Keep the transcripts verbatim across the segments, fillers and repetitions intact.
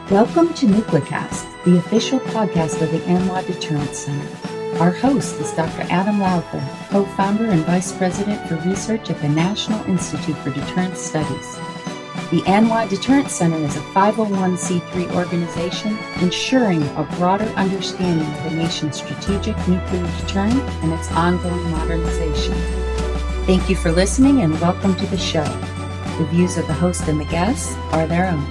Welcome to NucleCast, the official podcast of the ANWA Deterrence Center. Our host is Doctor Adam Lowther, co-founder and vice president for research at the National Institute for Deterrence Studies. The ANWA Deterrence Center is a five oh one c three organization ensuring a broader understanding of the nation's strategic nuclear deterrent and its ongoing modernization. Thank you for listening and welcome to the show. The views of the host and the guests are their own.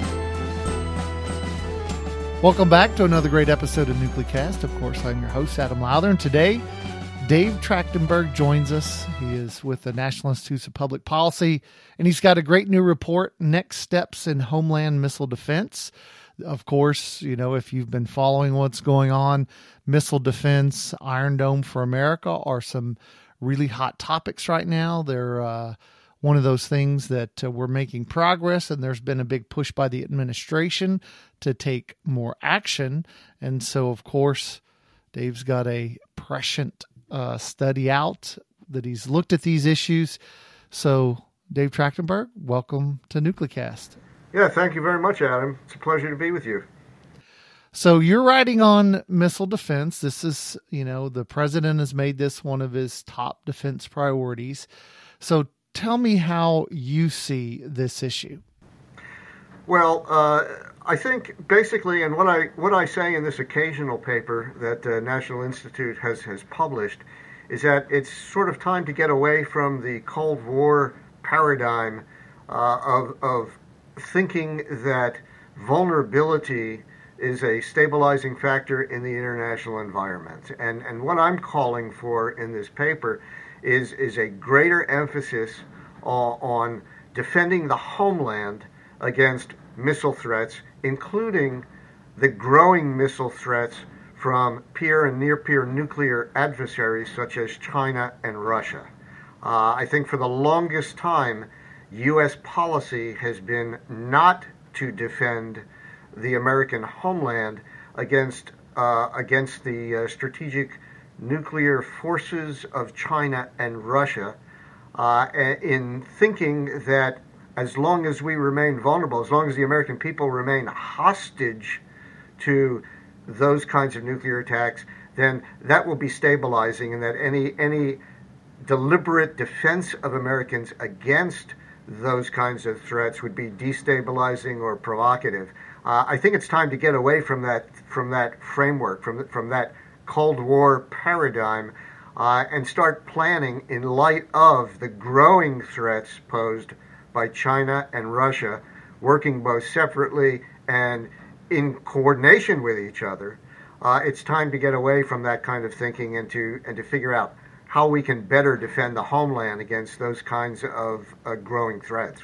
Welcome back to another great episode of NucleCast. Of course, I'm your host, Adam Lowther, and today, Dave Trachtenberg joins us. He is with the National Institutes of Public Policy, and he's got a great new report, Next Steps in Homeland Missile Defense. Of course, you know, if you've been following what's going on, missile defense, Iron Dome for America are some really hot topics right now. They're uh, one of those things that uh, we're making progress, and there's been a big push by the administration to take more action. And so, of course, Dave's got a prescient uh, study out that he's looked at these issues. So, Dave Trachtenberg, welcome to NucleCast. Yeah, thank you very much, Adam. It's a pleasure to be with you. So you're writing on missile defense. This is, you know, the president has made this one of his top defense priorities. So tell me how you see this issue. Well, uh, I think basically, and what I what I say in this occasional paper that uh, National Institute has, has published, is that it's sort of time to get away from the Cold War paradigm uh, of of thinking that vulnerability is a stabilizing factor in the international environment. And and what I'm calling for in this paper is is a greater emphasis on, on defending the homeland against missile threats, including the growing missile threats from peer and near-peer nuclear adversaries such as China and Russia. Uh, I think for the longest time, U S policy has been not to defend the American homeland against uh, against the uh, strategic nuclear forces of China and Russia, uh, in thinking that as long as we remain vulnerable, as long as the American people remain hostage to those kinds of nuclear attacks, then that will be stabilizing, and that any any deliberate defense of Americans against those kinds of threats would be destabilizing or provocative. Uh, I think it's time to get away from that from that framework, from the, from that Cold War paradigm, uh, and start planning in light of the growing threats posed by China and Russia, working both separately and in coordination with each other. Uh, it's time to get away from that kind of thinking and to and to figure out how we can better defend the homeland against those kinds of uh, growing threats.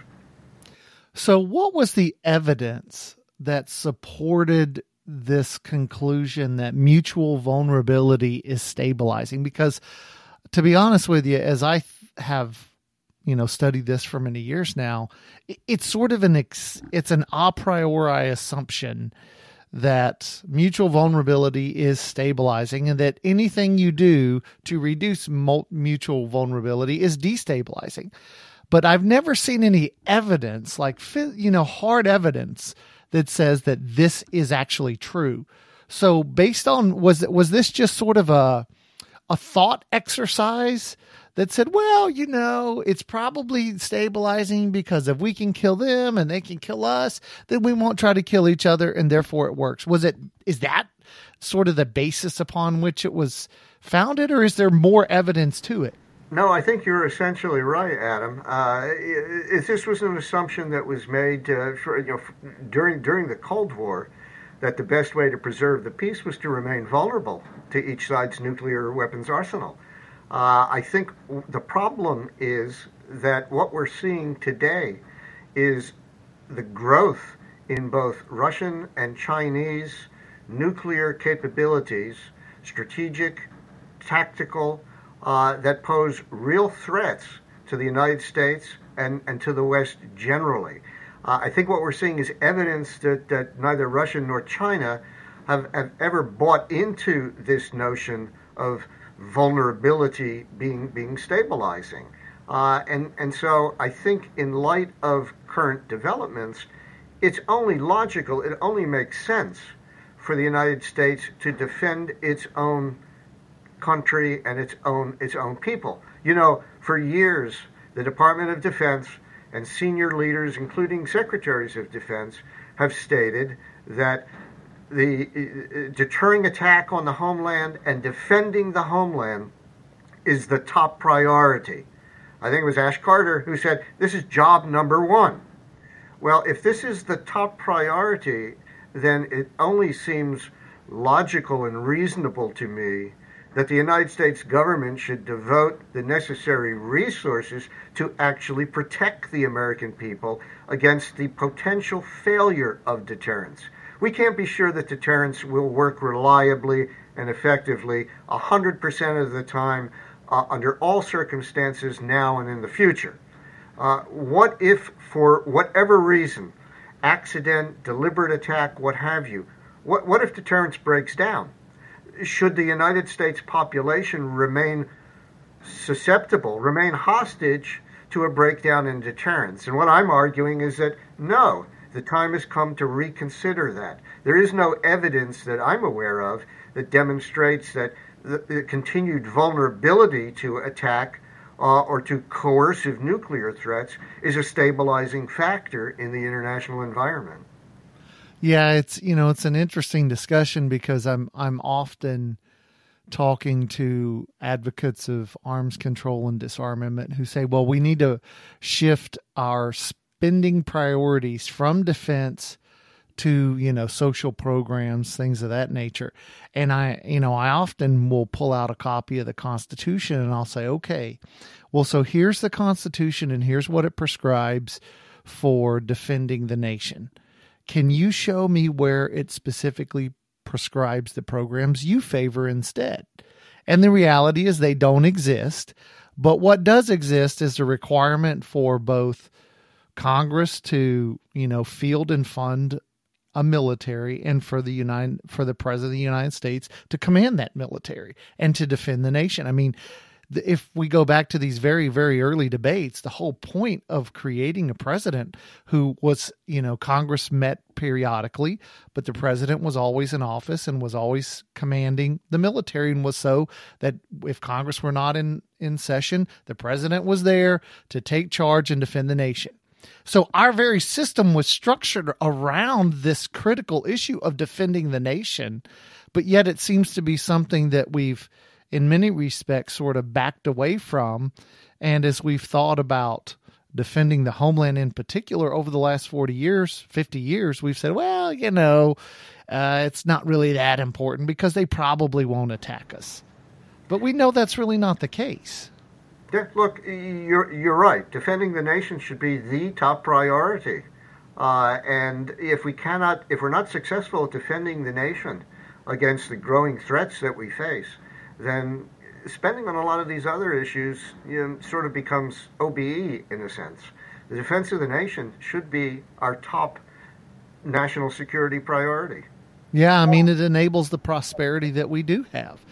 So what was the evidence that supported this conclusion that mutual vulnerability is stabilizing? Because to be honest with you, as I have, you know, studied this for many years now, it's sort of an, ex, it's an a priori assumption that mutual vulnerability is stabilizing and that anything you do to reduce mutual vulnerability is destabilizing. But I've never seen any evidence, like, you know, hard evidence that says that this is actually true. So based on, was was this just sort of a a thought exercise that said, well, you know, it's probably stabilizing because if we can kill them and they can kill us, then we won't try to kill each other and therefore it works? Was it, is that sort of the basis upon which it was founded, or is there more evidence to it? No, I think you're essentially right, Adam. Uh, if this was an assumption that was made uh, for, you know, during during the Cold War, that the best way to preserve the peace was to remain vulnerable to each side's nuclear weapons arsenal. Uh, I think the problem is that what we're seeing today is the growth in both Russian and Chinese nuclear capabilities, strategic, tactical, uh, that pose real threats to the United States and, and to the West generally. Uh, I think what we're seeing is evidence that, that neither Russia nor China have, have ever bought into this notion of vulnerability being being stabilizing. Uh, and, and so I think in light of current developments, it's only logical, it only makes sense for the United States to defend its own country and its own its own people. You know, for years, the Department of Defense and senior leaders, including secretaries of defense, have stated that the uh, deterring attack on the homeland and defending the homeland is the top priority. I think it was Ash Carter who said, this is job number one. Well, if this is the top priority, then it only seems logical and reasonable to me that the United States government should devote the necessary resources to actually protect the American people against the potential failure of deterrence. We can't be sure that deterrence will work reliably and effectively one hundred percent of the time uh, under all circumstances now and in the future. Uh, what if, for whatever reason, accident, deliberate attack, what have you, what, what if deterrence breaks down? Should the United States population remain susceptible, remain hostage to a breakdown in deterrence? And what I'm arguing is that no, the time has come to reconsider that. There is no evidence that I'm aware of that demonstrates that the, the continued vulnerability to attack uh, or to coercive nuclear threats is a stabilizing factor in the international environment. Yeah, it's, you know, it's an interesting discussion because I'm I'm often talking to advocates of arms control and disarmament who say, well, we need to shift our spending priorities from defense to, you know, social programs, things of that nature. And I, you know, I often will pull out a copy of the Constitution and I'll say, okay, well, so here's the Constitution and here's what it prescribes for defending the nation. Can you show me where it specifically prescribes the programs you favor instead? And the reality is they don't exist. But what does exist is a requirement for both Congress to, you know, field and fund a military and for the United, for the President of the United States to command that military and to defend the nation. I mean, if we go back to these very, very early debates, the whole point of creating a president who was, you know, Congress met periodically, but the president was always in office and was always commanding the military, and was so that if Congress were not in, in session, the president was there to take charge and defend the nation. So our very system was structured around this critical issue of defending the nation, but yet it seems to be something that we've, in many respects, sort of backed away from. And as we've thought about defending the homeland in particular over the last forty years, fifty years, we've said, well, you know, uh, it's not really that important because they probably won't attack us. But we know that's really not the case. Yeah, look, you're you're right. Defending the nation should be the top priority. Uh, and if we cannot, if we're not successful at defending the nation against the growing threats that we face, then spending on a lot of these other issues, you know, sort of becomes O B E in a sense. The defense of the nation should be our top national security priority. Yeah, I mean, it enables the prosperity that we do have.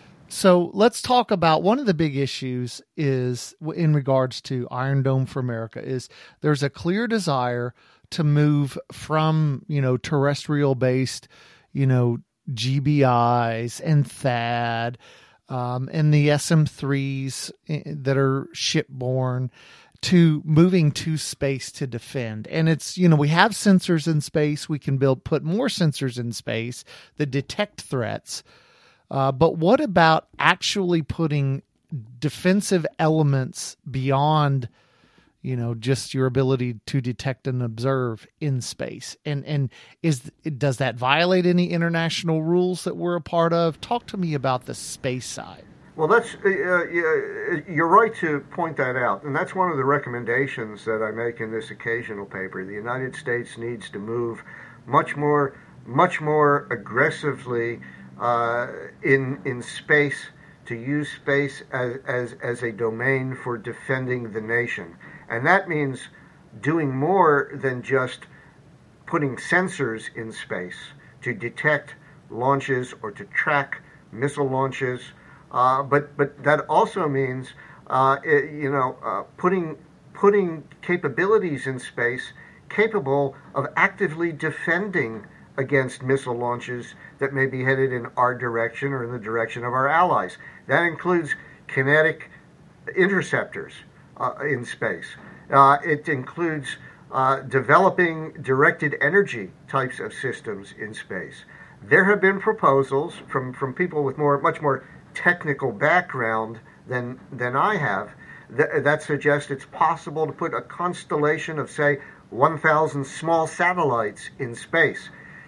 So let's talk about one of the big issues is in regards to Iron Dome for America is there's a clear desire to move from, you know, terrestrial based, you know, G B Is and THAAD um, and the S M threes that are shipborne to moving to space to defend. And it's, you know, we have sensors in space. We can build, put more sensors in space that detect threats. Uh, but what about actually putting defensive elements beyond, you know, just your ability to detect and observe in space? And and is does that violate any international rules that we're a part of? Talk to me about the space side. Well, that's uh, you're right to point that out, and that's one of the recommendations that I make in this occasional paper. The United States needs to move much more, much more aggressively uh, in in space, to use space as, as as a domain for defending the nation, and that means doing more than just putting sensors in space to detect launches or to track missile launches. Uh, but but that also means, uh, it, you know, uh, putting putting capabilities in space capable of actively defending against missile launches that may be headed in our direction or in the direction of our allies. That includes kinetic interceptors uh, in space. Uh, it includes uh, developing directed energy types of systems in space. There have been proposals from, from people with more, much more technical background than than I have that, that suggest it's possible to put a constellation of, say, one thousand small satellites in space,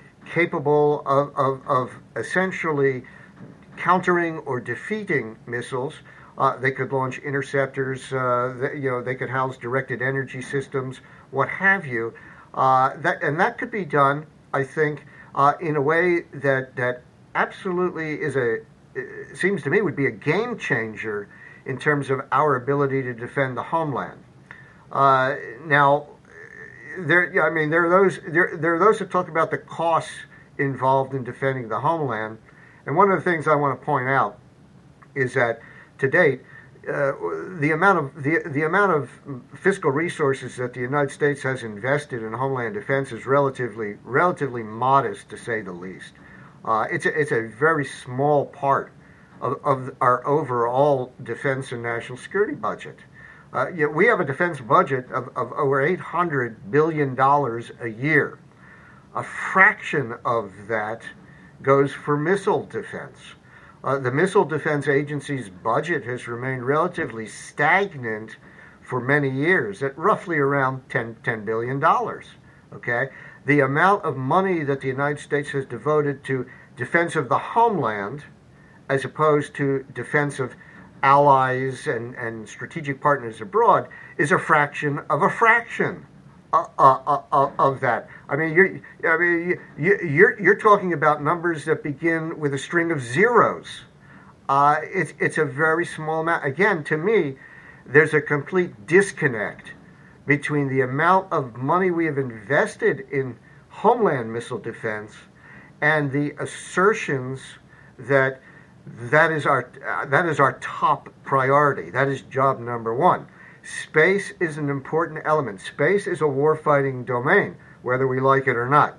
capable of, of, of essentially countering or defeating missiles. Uh, they could launch interceptors. Uh, that, you know, they could house directed energy systems, what have you. Uh, that and that could be done, I think, uh, in a way that that absolutely is a it seems to me would be a game changer in terms of our ability to defend the homeland. Uh, now, there, I mean, there are those there, there are those that talk about the costs involved in defending the homeland, and one of the things I want to point out is that to date, uh, the amount of the the amount of fiscal resources that the United States has invested in homeland defense is relatively relatively modest, to say the least. Uh, it's a, it's a very small part of, of our overall defense and national security budget. Uh, you know, we have a defense budget of, of over eight hundred billion dollars a year. A fraction of that goes for missile defense. Uh, the Missile Defense Agency's budget has remained relatively stagnant for many years at roughly around ten billion dollars. Okay? The amount of money that the United States has devoted to defense of the homeland as opposed to defense of allies and, and strategic partners abroad is a fraction of a fraction uh, uh, uh, of that. I mean, you're, I mean, you, you're, you're talking about numbers that begin with a string of zeros. Uh, it's, it's a very small amount. Again, to me, there's a complete disconnect between the amount of money we have invested in homeland missile defense and the assertions that that is our uh, that is our top priority. That is job number one. Space is an important element. Space is a warfighting domain, whether we like it or not.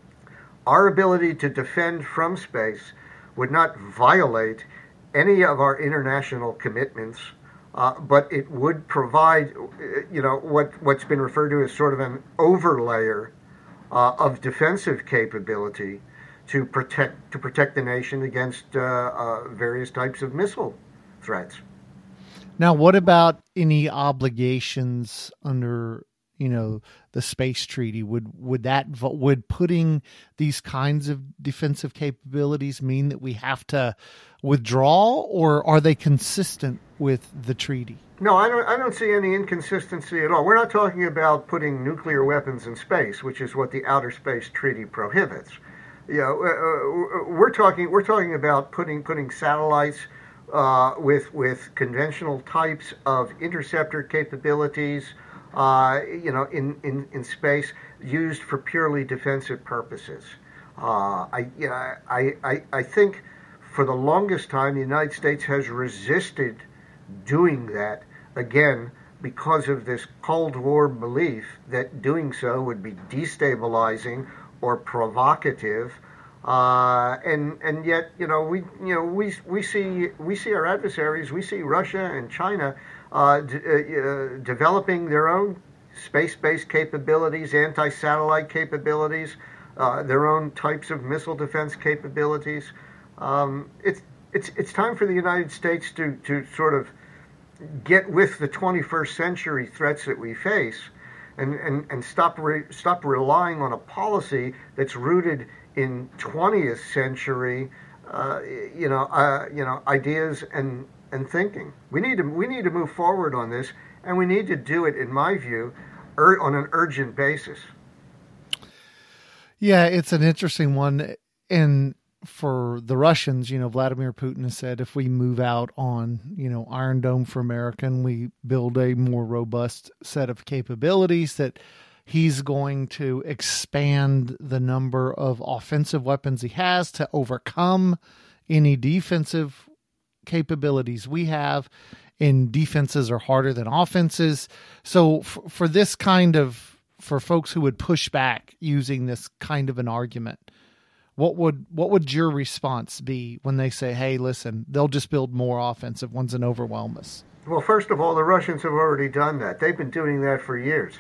Our ability to defend from space would not violate any of our international commitments, uh, but it would provide, you know, what what's been referred to as sort of an overlayer uh, of defensive capability to protect to protect the nation against uh, uh, various types of missile threats. Now, what about any obligations under, you know, the space treaty? Would would that would putting these kinds of defensive capabilities mean that we have to withdraw, or are they consistent with the treaty? No, I don't. I don't see any inconsistency at all. We're not talking about putting nuclear weapons in space, which is what the Outer Space Treaty prohibits. You know, uh, we're talking we're talking about putting putting satellites uh, with with conventional types of interceptor capabilities, uh, you know, in, in, in space used for purely defensive purposes. Uh, I, yeah, I I I think for the longest time the United States has resisted doing that, again, because of this Cold War belief that doing so would be destabilizing or provocative, uh, and and yet you know we you know we we see we see our adversaries, we see Russia and China uh, d- uh, developing their own space-based capabilities, anti-satellite capabilities, uh, their own types of missile defense capabilities. Um, it's it's it's time for the United States to to sort of get with the twenty-first century threats that we face. And, and, and stop re, stop relying on a policy that's rooted in twentieth century, uh, you know, uh, you know, ideas and, and thinking. We need to we need to move forward on this, and we need to do it, in my view, ur- on an urgent basis. Yeah, it's an interesting one, and for the Russians, you know, Vladimir Putin has said if we move out on, you know, Iron Dome for America and we build a more robust set of capabilities, that he's going to expand the number of offensive weapons he has to overcome any defensive capabilities we have. And defenses are harder than offenses. So f- for this kind of for folks who would push back using this kind of an argument, what would what would your response be when they say, hey, listen, they'll just build more offensive ones and overwhelm us? Well, first of all, the Russians have already done that. They've been doing that for years.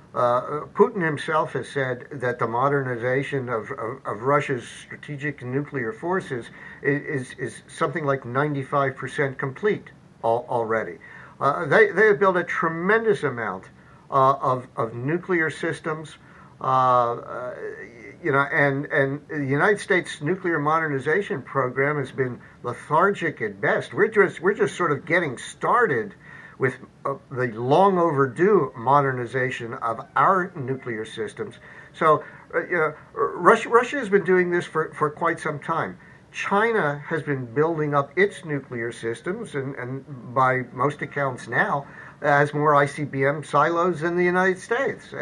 Uh, Putin himself has said that the modernization of, of, of Russia's strategic nuclear forces is, is, is something like ninety-five percent complete al- already. Uh, they, they have built a tremendous amount uh, of, of nuclear systems, uh, uh, you know, and, and the United States nuclear modernization program has been lethargic at best. We're just, we're just sort of getting started with uh, the long overdue modernization of our nuclear systems. So, uh, you know, Russia, Russia has been doing this for, for quite some time. China has been building up its nuclear systems, and, and by most accounts now, has more I C B M silos than the United States. Uh,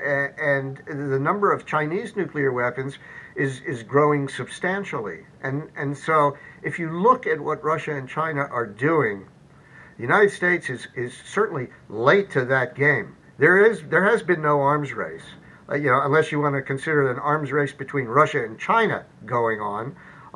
and the number of Chinese nuclear weapons is, is growing substantially. And, and so if you look at what Russia and China are doing, the United States is, is certainly late to that game. There is there has been no arms race, uh, you know, unless you want to consider an arms race between Russia and China going on.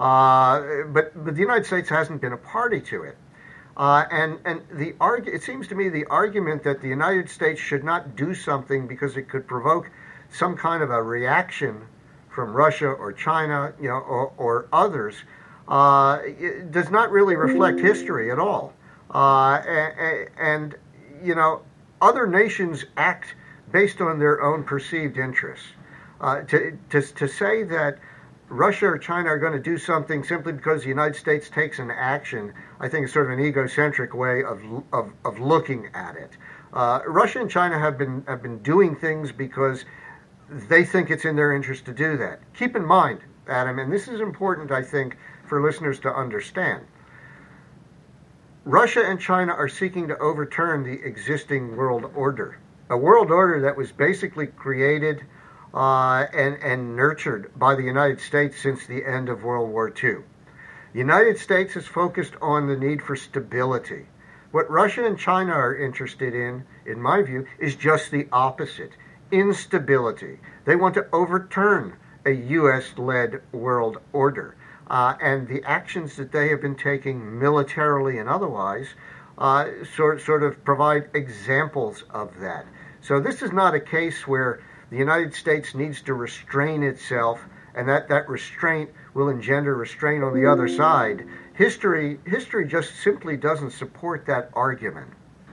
Uh, but but the United States hasn't been a party to it. Uh, and and the argu- it seems to me the argument that the United States should not do something because it could provoke some kind of a reaction from Russia or China, you know, or, or others, uh, it does not really reflect history at all. Uh, and, and, you know, other nations act based on their own perceived interests. Uh, to, to, to say that Russia or China are going to do something simply because the United States takes an action, I think is sort of an egocentric way of, of, of looking at it. Uh, Russia and China have been, have been doing things because they think it's in their interest to do that. Keep in mind, Adam, and this is important, I think, for listeners to understand, Russia and China are seeking to overturn the existing world order, a world order that was basically created uh, and, and nurtured by the United States since the end of World War Two. The United States is focused on the need for stability. What Russia and China are interested in, in my view, is just the opposite, instability. They want to overturn a U S-led world order. Uh, and the actions that they have been taking militarily and otherwise uh, sort, sort of provide examples of that. So this is not a case where the United States needs to restrain itself and that, that restraint will engender restraint on the other side. History, history just simply doesn't support that argument.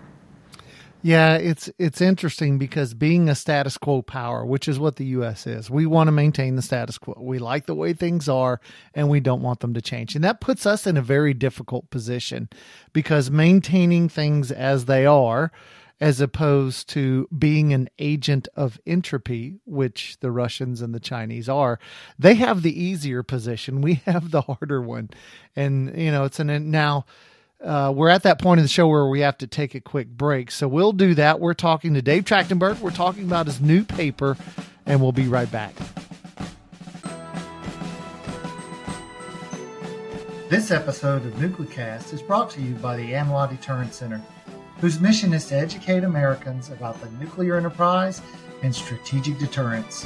Yeah, it's it's interesting because being a status quo power, which is what the U S is, we want to maintain the status quo. We like the way things are, and we don't want them to change. And that puts us in a very difficult position because maintaining things as they are, as opposed to being an agent of entropy, which the Russians and the Chinese are, they have the easier position. We have the harder one. And, you know, it's an now... Uh, we're at that point in the show where we have to take a quick break. So we'll do that. We're talking to Dave Trachtenberg. We're talking about his new paper, and we'll be right back. This episode of NucleCast is brought to you by the AMLA Deterrence Center, whose mission is to educate Americans about the nuclear enterprise and strategic deterrence.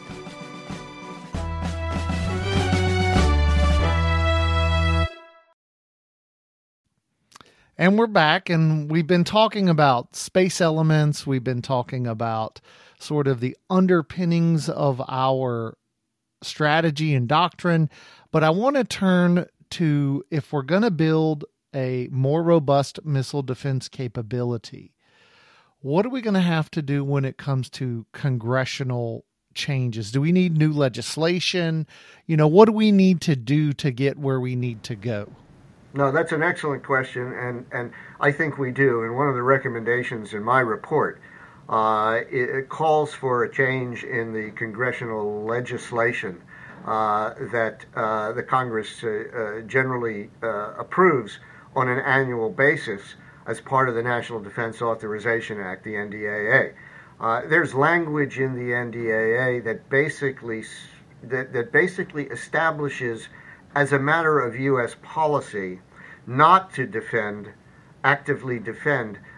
And we're back, and we've been talking about space elements. We've been talking about sort of the underpinnings of our strategy and doctrine. But I want to turn to, if we're going to build a more robust missile defense capability, what are we going to have to do when it comes to congressional changes? Do we need new legislation? You know, what do we need to do to get where we need to go? No, that's an excellent question, and, and I think we do. And one of the recommendations in my report, uh, it, it calls for a change in the congressional legislation uh, that uh, the Congress uh, uh, generally uh, approves on an annual basis as part of the National Defense Authorization Act, the N D A A. Uh, there's language in the N D A A that basically that, that basically establishes, as a matter of U S policy, not to defend, actively defend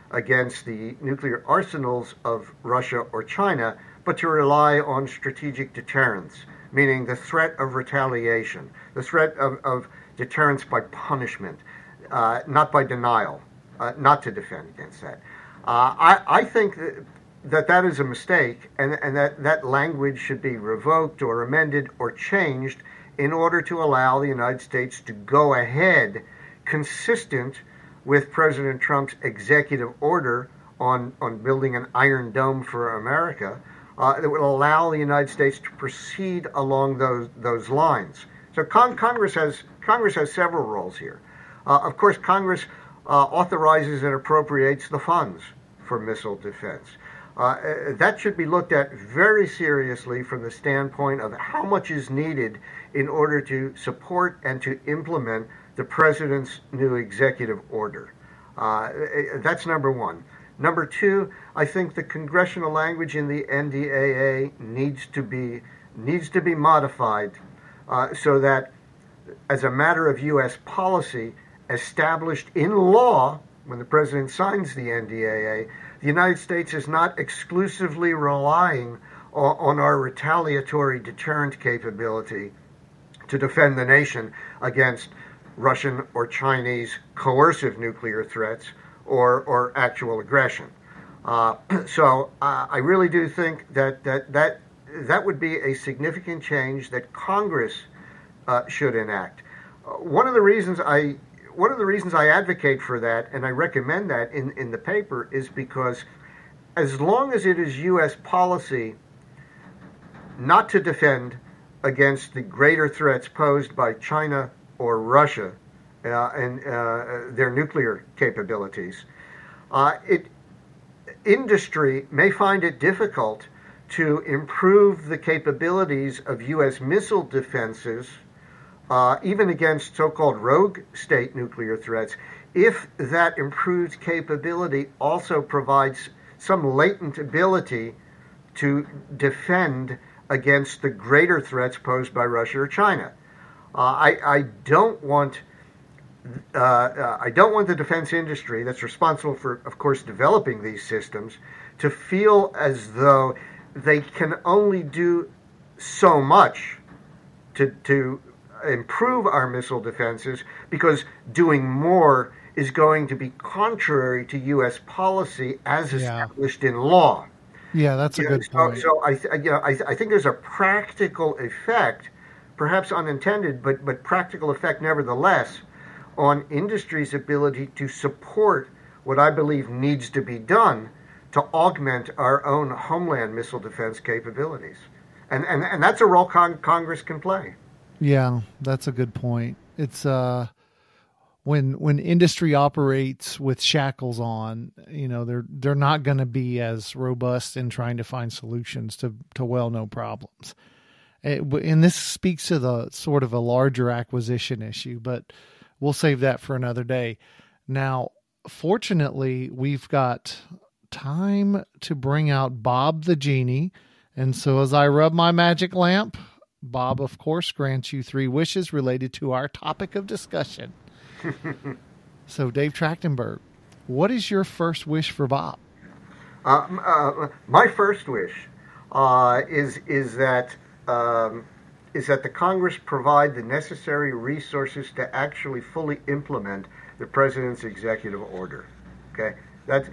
against the nuclear arsenals of Russia or China, but to rely on strategic deterrence, meaning the threat of retaliation, the threat of, of deterrence by punishment, uh, not by denial, uh, not to defend against that. Uh, I, I think that, that that is a mistake, and, and that that language should be revoked or amended or changed in order to allow the United States to go ahead consistent with President Trump's executive order on, on building an Iron Dome for America uh, that would allow the United States to proceed along those those lines. So con- Congress has Congress has several roles here. Uh, of course, Congress uh, authorizes and appropriates the funds for missile defense. Uh, that should be looked at very seriously from the standpoint of how much is needed in order to support and to implement the president's new executive order. Uh, that's number one. Number two, I think the congressional language in the N D A A needs to be needs to be modified uh, so that, as a matter of U S policy established in law when the president signs the N D A A, the United States is not exclusively relying on, on our retaliatory deterrent capability to defend the nation against Russian or Chinese coercive nuclear threats or, or actual aggression. Uh, so uh, I really do think that, that that that would be a significant change that Congress uh, should enact. Uh, one of the reasons I one of the reasons I advocate for that, and I recommend that in, in the paper, is because as long as it is U S policy not to defend against the greater threats posed by China or Russia uh, and uh, their nuclear capabilities, uh, it industry may find it difficult to improve the capabilities of U S missile defenses, uh, even against so-called rogue state nuclear threats, if that improved capability also provides some latent ability to defend against the greater threats posed by Russia or China. Uh, I, I don't want uh, uh, I don't want the defense industry that's responsible for, of course, developing these systems to feel as though they can only do so much to to improve our missile defenses, because doing more is going to be contrary to U S policy as established yeah. in law. Yeah, that's a you good know, point. So, so I, th- you know, I, th- I think there's a practical effect, perhaps unintended, but but practical effect nevertheless, on industry's ability to support what I believe needs to be done to augment our own homeland missile defense capabilities, and and and that's a role con- Congress can play. Yeah, that's a good point. It's uh. When when industry operates with shackles on, you know, they're they're not going to be as robust in trying to find solutions to, to well-known problems. It, and this speaks to the sort of a larger acquisition issue, but we'll save that for another day. Now, fortunately, we've got time to bring out Bob the Genie. And so as I rub my magic lamp, Bob, of course, grants you three wishes related to our topic of discussion. So, Dave Trachtenberg, what is your first wish for Bob? Uh, uh, my first wish uh, is is that um, is that the Congress provide the necessary resources to actually fully implement the president's executive order. Okay, that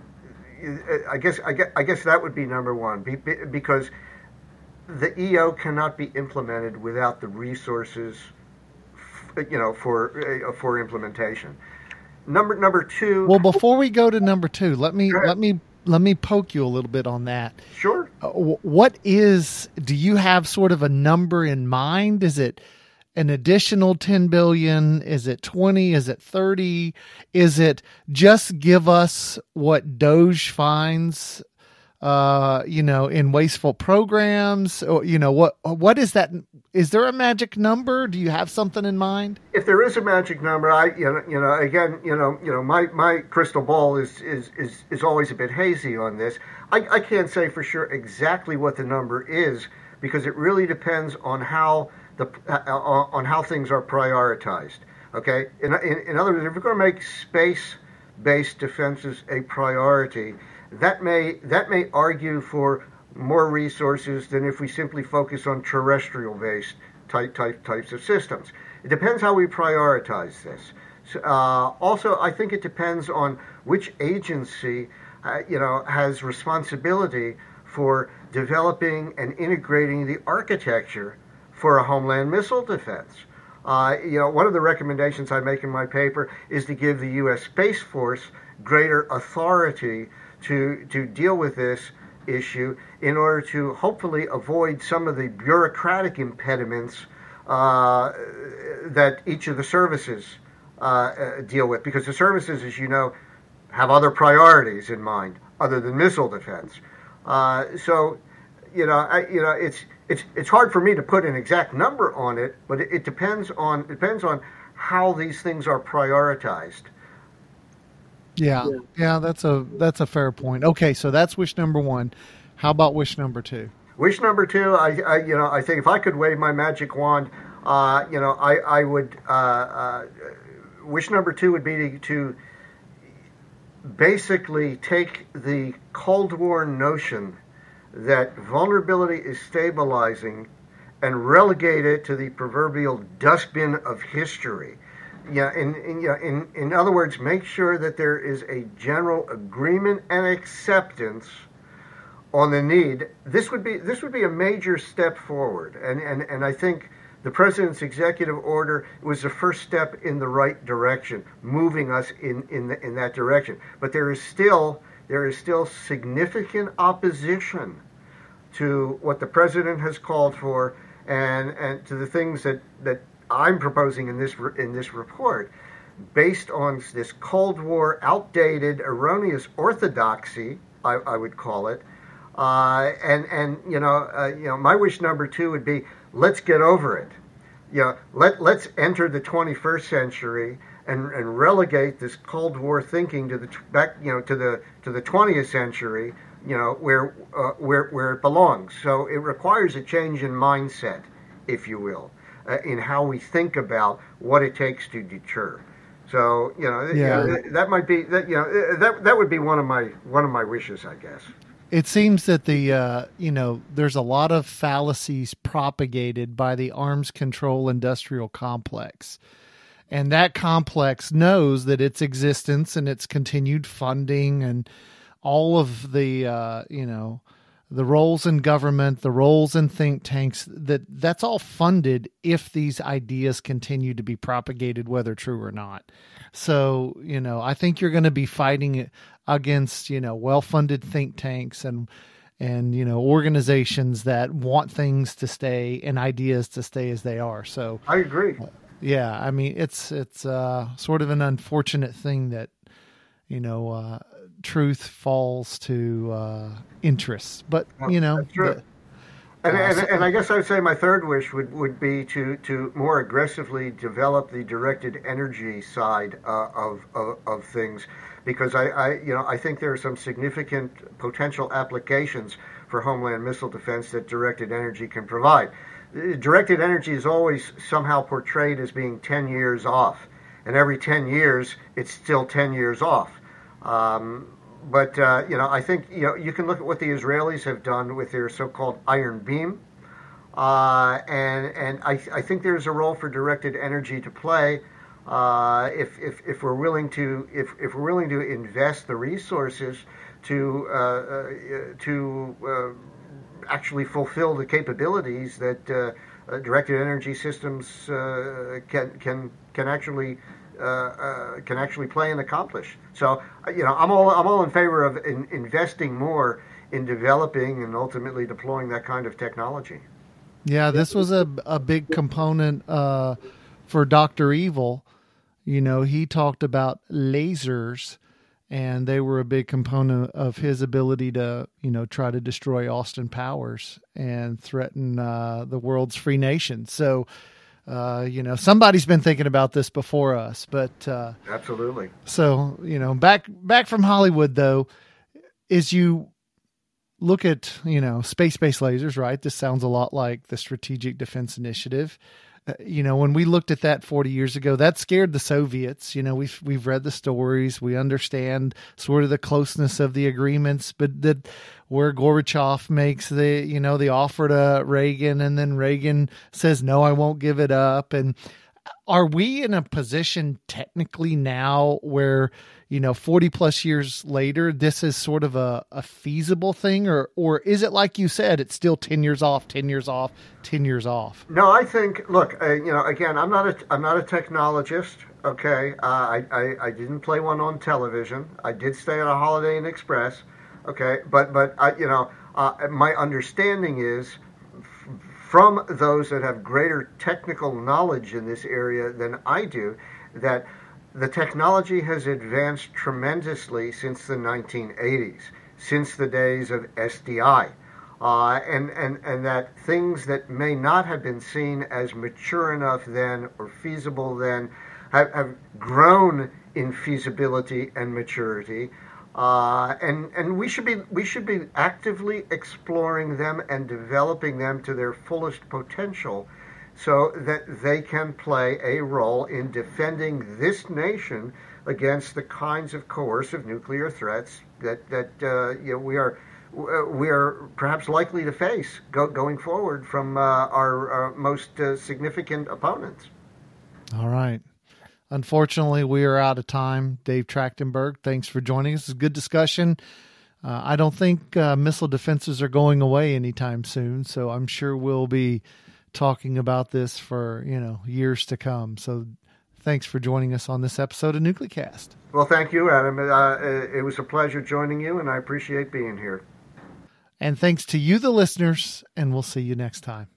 I guess I guess I guess that would be number one, because the E O cannot be implemented without the resources, you know, for uh, for implementation. Number number two. Well, before we go to number two, let me let me let me poke you a little bit on that. Sure. Uh, what is? Do you have sort of a number in mind? Is it an additional ten billion? Is it twenty? Is it thirty? Is it just give us what DOGE finds? Uh, you know, in wasteful programs, or, you know, what, what is that? Is there a magic number? Do you have something in mind? If there is a magic number, I, you know, you know, again, you know, you know, my, my crystal ball is, is, is, is always a bit hazy on this. I, I can't say for sure exactly what the number is, because it really depends on how the, uh, on how things are prioritized. Okay. In, in, in other words, if we're going to make space space-based defenses a priority. That may that may argue for more resources than if we simply focus on terrestrial-based type, type types of systems. It depends how we prioritize this. Uh, also, I think it depends on which agency, uh, you know, has responsibility for developing and integrating the architecture for a homeland missile defense. Uh, you know, one of the recommendations I make in my paper is to give the U S Space Force greater authority to to deal with this issue in order to hopefully avoid some of the bureaucratic impediments uh, that each of the services uh, deal with. Because the services, as you know, have other priorities in mind other than missile defense. Uh, so, you know, I, you know, it's it's it's hard for me to put an exact number on it, but it, it depends on it depends on how these things are prioritized. Yeah, yeah, that's a that's a fair point. Okay, so that's wish number one. How about wish number two? Wish number two, I, I you know, I think if I could wave my magic wand, uh, you know, I I would. Uh, uh, wish number two would be to, to basically take the Cold War notion that vulnerability is stabilizing and relegate it to the proverbial dustbin of history. Yeah, in in, yeah, in in other words, make sure that there is a general agreement and acceptance on the need. This would be this would be a major step forward, and and, and I think the President's executive order was the first step in the right direction, moving us in in, the, in that direction. But there is still there is still significant opposition to what the President has called for, and and to the things that that I'm proposing in this in this report, based on this Cold War outdated, erroneous orthodoxy, I, I would call it, uh, and and you know uh, you know my wish number two would be, let's get over it. You know, let let's enter the twenty-first century and, and relegate this Cold War thinking to the back you know to the to the twentieth century. You know where uh, where where it belongs. So it requires a change in mindset, if you will. Uh, in how we think about what it takes to deter. So you know, yeah. you know, that might be that you know that that would be one of my one of my wishes, I guess. It seems that the uh, you know there's a lot of fallacies propagated by the arms control industrial complex, and that complex knows that its existence and its continued funding and all of the uh, you know. the roles in government, the roles in think tanks, that that's all funded if these ideas continue to be propagated, whether true or not. So, you know, I think you're going to be fighting against, you know, well-funded think tanks and, and, you know, organizations that want things to stay and ideas to stay as they are. So I agree. Yeah. I mean, it's, it's uh, sort of an unfortunate thing that, you know, uh, truth falls to uh, interests, but you know, that's true. The, and, uh, and, and I guess I would say my third wish would, would be to, to more aggressively develop the directed energy side uh, of, of of things, because I, I you know I think there are some significant potential applications for homeland missile defense that directed energy can provide. Directed energy is always somehow portrayed as being ten years off, and every ten years it's still ten years off. Um, but, uh, you know, I think, you know, you can look at what the Israelis have done with their so-called Iron Beam. Uh, and and I, I think there's a role for directed energy to play uh, if, if, if we're willing to if, if we're willing to invest the resources to, uh, uh, to uh, actually fulfill the capabilities that uh, uh, directed energy systems uh, can, can, can actually Uh, uh, can actually play and accomplish. So, you know, I'm all I'm all in favor of in, investing more in developing and ultimately deploying that kind of technology. Yeah, this was a a big component uh, for Doctor Evil. You know, he talked about lasers, and they were a big component of his ability to, you know, try to destroy Austin Powers and threaten uh, the world's free nations. So. Uh, you know, somebody's been thinking about this before us, but uh, absolutely. So, you know, back back from Hollywood, though, is you look at, you know, space-based lasers, right? This sounds a lot like the Strategic Defense Initiative. you know, when we looked at that forty years ago, that scared the Soviets. You know, we've, we've read the stories. We understand sort of the closeness of the agreements, but that where Gorbachev makes the, you know, the offer to Reagan, and then Reagan says, no, I won't give it up. And are we in a position technically now where, you know, forty plus years later, this is sort of a, a feasible thing, or, or is it like you said, it's still ten years off, ten years off, ten years off? No, I think, look, uh, you know, again, I'm not a, I'm not a technologist. Okay. Uh, I, I, I didn't play one on television. I did stay at a Holiday Inn Express. Okay. But, but I, you know, uh, my understanding is f- from those that have greater technical knowledge in this area than I do, that the technology has advanced tremendously since the nineteen eighties, since the days of S D I, uh, and, and, and that things that may not have been seen as mature enough then or feasible then have, have grown in feasibility and maturity. Uh, and and we should be we should be actively exploring them and developing them to their fullest potential, so that they can play a role in defending this nation against the kinds of coercive nuclear threats that that uh, you know, we are we are perhaps likely to face go, going forward from uh, our, our most uh, significant opponents. All right. Unfortunately, we are out of time. Dave Trachtenberg, thanks for joining us. It's a good discussion. Uh, I don't think uh, missile defenses are going away anytime soon, so I'm sure we'll be talking about this for, you know, years to come. So thanks for joining us on this episode of NucleCast. Well, thank you, Adam. Uh, it was a pleasure joining you, and I appreciate being here. And thanks to you, the listeners, and we'll see you next time.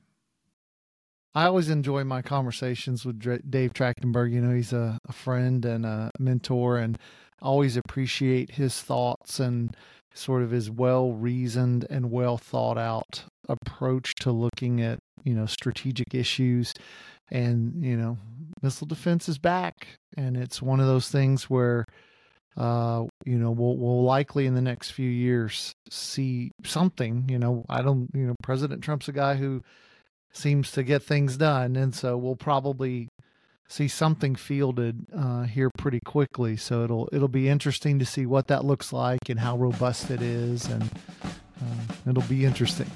I always enjoy my conversations with Dave Trachtenberg. You know, he's a, a friend and a mentor, and always appreciate his thoughts and sort of his well-reasoned and well-thought-out approach to looking at, you know, strategic issues. And, you know, missile defense is back, and it's one of those things where, uh, you know, we'll, we'll likely in the next few years see something. You know, I don't, you know, President Trump's a guy who seems to get things done, and so we'll probably see something fielded uh, here pretty quickly. So it'll it'll be interesting to see what that looks like and how robust it is, and uh, it'll be interesting.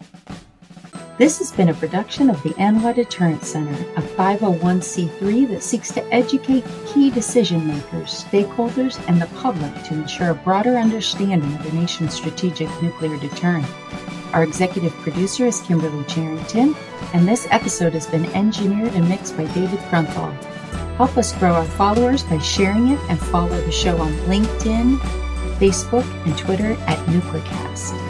This has been a production of the ANWR Deterrence Center, a five oh one c three that seeks to educate key decision makers, stakeholders, and the public to ensure a broader understanding of the nation's strategic nuclear deterrent. Our executive producer is Kimberly Charrington, and this episode has been engineered and mixed by David Grunthal. Help us grow our followers by sharing it, and follow the show on LinkedIn, Facebook, and Twitter at NucleCast.